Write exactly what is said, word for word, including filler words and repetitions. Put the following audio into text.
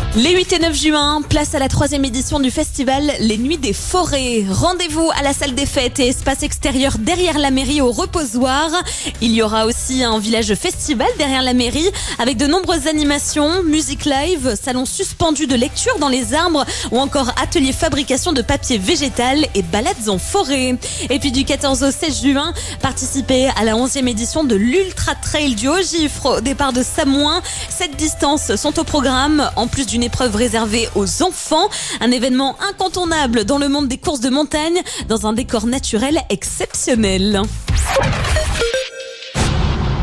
Les huit et neuf juin, place à la troisième édition du festival Les Nuits des Forêts. Rendez-vous à la salle des fêtes et espace extérieur derrière la mairie au reposoir. Il y aura aussi un village festival derrière la mairie avec de nombreuses animations, musique live, salons suspendus de lecture dans les arbres ou encore atelier fabrication de papier végétal et balades en forêt. Et puis du quatorze au seize juin, participez à la onzième édition de l'Ultra Trail du Haut-Gifre au départ de Samoin. Sept distances sont au programme en plus d'une épreuve réservée aux enfants. Un événement incontournable dans le monde des courses de montagne dans un décor naturel exceptionnel.